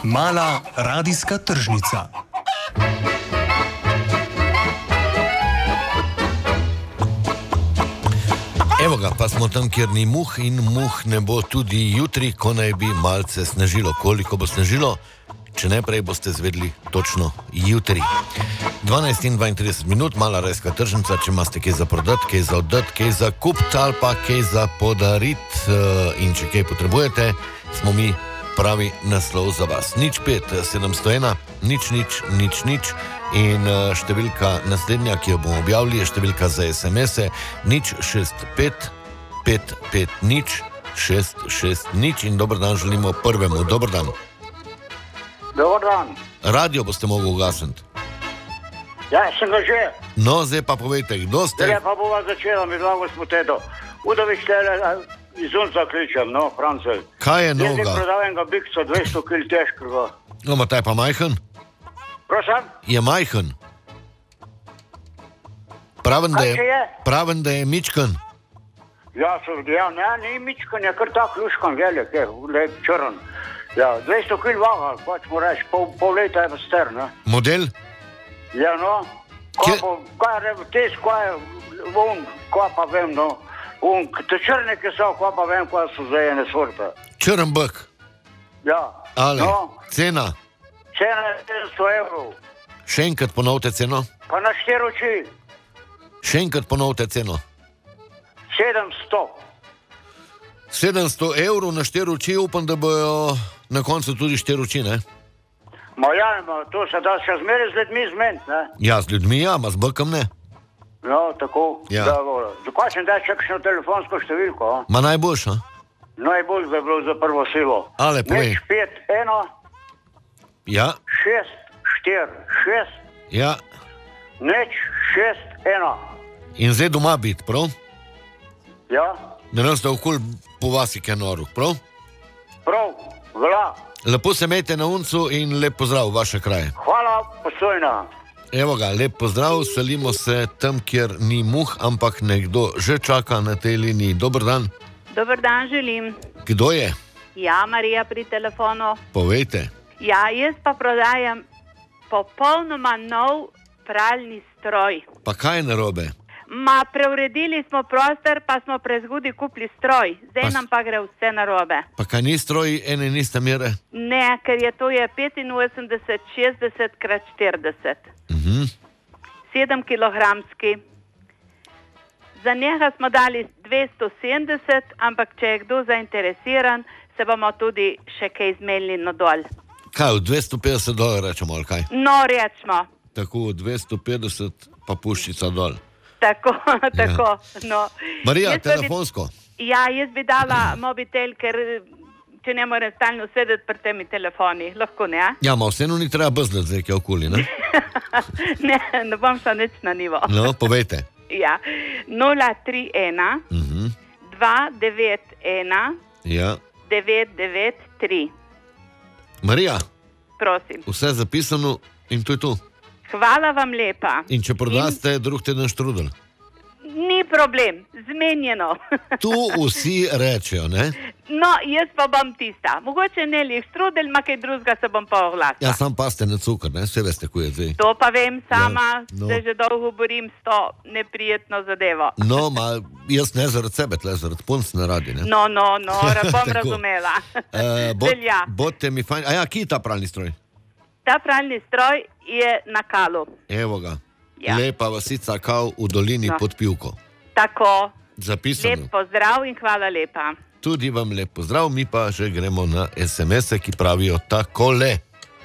Mala radijska tržnica. Evo ga, pa smo tam, kjer ni muh in muh ne bo tudi jutri, ko naj bi malce snežilo. Koliko bo snežilo? Če ne prej boste zvedli točno jutri. 12 in 32 minut, mala rajska tržnica, če imate kaj za prodati, kaj za oddati, kaj za kupiti ali pa kaj za podariti in če kaj potrebujete, smo mi pravi naslov za vas. 05-701, nič in številka naslednja, ki jo bomo objavili, je številka za SMS-e 065-550-660 in dober dan želimo prvemu. Dober dan. Dobar dan. Radio boste mogli ugasniti. Ja, sem ga že. No, zdaj pa povejte, kdo ste? Zdaj pa bova začela, mi dva gospodedo. Udovič tele iz Unca kličem, no, Francel. Kaj je Jaz noga? bi prodal enega bikca, 200 kg težkega. No, ma taj pa majhen? Prosim? Je majhen. Pravim, Kaj če je? pravim, da je mičken. Ja, ne, ni mičkan, je kar tak luškan velik, je, lep črn. Ja, 200 kg vaga, pač mu reči, pol leta je pa star, ne. Model? Ja, no. Kje- Kaj je kaj pa vem, no. Te črnike so, kaj pa vem, kaj so za ene sorte. Črn bek. Ja. Ale, No, cena. cena je 700 evrov. Še enkrat ponovite ceno. Pa na 4 oči. Še enkrat ponovite ceno. 700. 700 evrov na 4 oči, upam, da bojo na koncu tudi 4 oči, ne? Ma ja, to se da še zmeraj z ljudmi zmeniti, ne? Ja, z ljudmi ja, ma z bekom ne. No, tako. Ja. Da, zakaj sem daj še kakšno telefonsko številko, a? Ma najboljš, a? Najbolj bi bilo za prvo silo. Ale, povej. 5-1, Ja, 6-4-6, ja. 6-1. In zdaj doma biti, prav? Ja, Da ne ste okul po vasi kaj noru, prav? prav, vla. Lepo se imejte na Uncu in lep pozdrav v vaše kraje. Hvala, postojna. Evo ga, lep pozdrav, selimo se tam, kjer ni muh, ampak nekdo že čaka na tej liniji. Dober dan. Dober dan želim. Kdo je? Ja, Marija pri telefonu. Povejte. Ja, jaz pa prodajam popolnoma nov pralni stroj. Pa kaj je narobe? Ma preuredili smo prostor, pa smo prezgodaj kupili stroj. Zdaj nam pa gre vse narobe. Pa kaj ni stroj ene in iste mere? Ne, ker je to je 85-60x40. 7 kilogramski. Za njega smo dali 270, ampak če je kdo zainteresiran, se bomo tudi še kaj zmenili na dol. Kaj, v $250 rečemo, ali kaj? No, rečemo. Tako, 250 pa puščica dol. Tako, tako. No. Marija, Jaz pa bi- telefonsko. Ja, jaz bi dala mobitel, ker če ne morem stalno sedeti pri temi telefoni. Lahko ne, a? Ja, ma vseeno ni treba brzdati zdaj, kaj okoli, ne? Ne bom šla nič na nivo. No, povejte. Ja, 031 291 Ja. 993. Marija, Prosim. vse zapisano in to je to. Hvala vam lepa. In če prodaste drug teden štrudel. Ni problem, zmenjeno. Tu vsi rečejo, ne? No, jaz pa bom tista. Mogoče ne lih strudel, ma kaj drugega se bom pa oglasila. Ja, sam paste na cukor, ne? Vse veste, ko je zdaj. To pa vem sama, Ja, no. se že dolgo borim s to neprijetno zadevo. No, ma jaz ne zaradi sebe, tle zaradi punc ne radi, ne? No, bom Tako. razumela. Velja. Bodite mi fajn. A ja, kje je ta pralni stroj? Ta pralni stroj je na Kalu. Evo ga. Ja. Lepa vasica Kav v dolini No. pod Pivko. Tako, Zapisano. lep pozdrav in hvala lepa. Tudi vam lep pozdrav, mi pa že gremo na SMS-e, ki pravijo takole.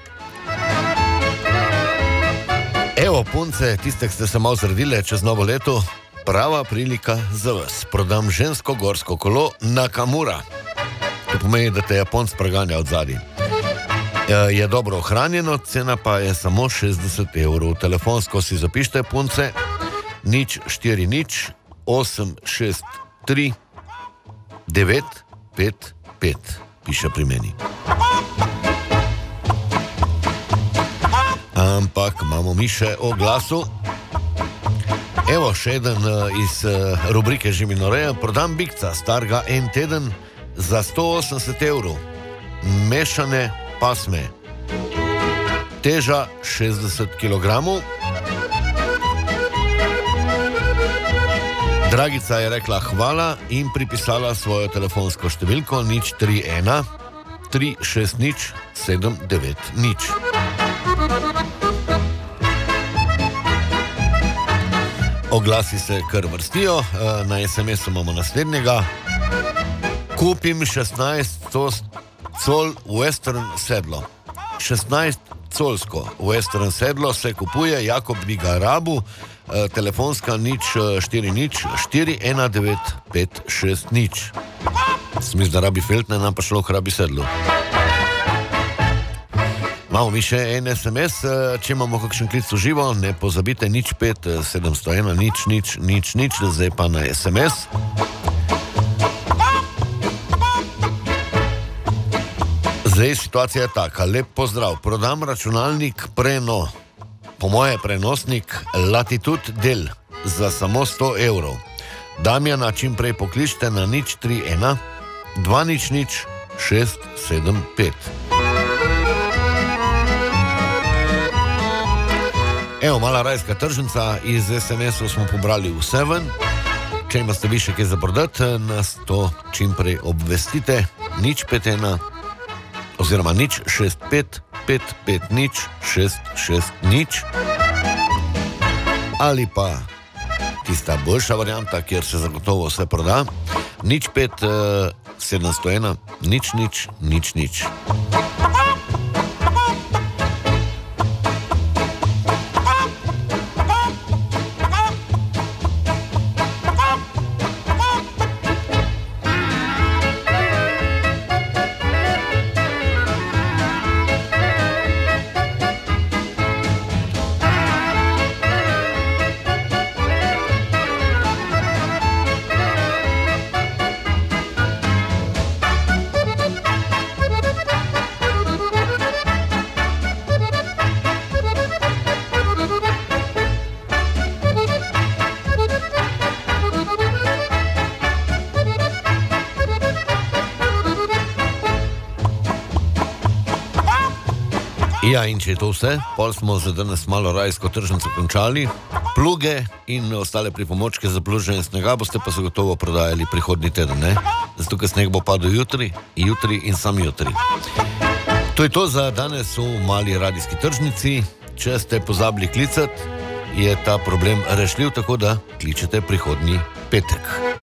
Evo, punce, tiste, ki ste se malo zredile čez novo leto, prava prilika za vas. Prodam žensko gorsko kolo Nakamura. To pomeni, da te Japonc preganja od zadaj. Je dobro ohranjeno, cena pa je samo 60 evrov. Telefonsko si zapište, punce, 040 863 955, piše pri meni. Ampak imamo mi še o glasu. Evo, še eden iz rubrike Živinoreja. Prodam bikca, starega en teden, za 180 evrov. Mešane pasme, teža 60 kg. Dragica je rekla hvala in pripisala svojo telefonsko številko 031 360 790. Oglasi se kar vrstijo, na SMS-u imamo naslednjega. Kupim 16 col Western sedlo. 16 colsko Western sedlo se kupuje, Jakob bi ga rabu, telefonska 040 419 560. Smisl, da rabi Feltne, nam pa šlo rabi sedlo. Imamo mi še en SMS, če imamo kakšen klic v živo, ne pozabite 05 701 000, zdaj pa na SMS. Zdaj situacija je taka, lep pozdrav, prodam računalnik po moje prenosnik Latitude Dell za samo 100 evrov. Damjana čim prej pokličite na 031 200 675. Evo, mala rajska tržnica, iz SMS-ov smo pobrali vse ven. Če imate vi še kaj za prodati, nas to čim prej obvestite. 051 oziroma 065 550 660 ali pa tista boljša varianta, kjer se zagotovo vse proda, 05 701 000. Ja, in če je to vse, pol smo za danes malo rajsko tržnico končali. Pluge in ostale pripomočke za pluženje snega boste pa zagotovo prodajali prihodnji teden, ne? Zato, ker sneg bo padel jutri in sam jutri. To je to za danes v mali radijski tržnici. Če ste pozabili klicati, je ta problem rešljiv, tako da kličete prihodnji petek.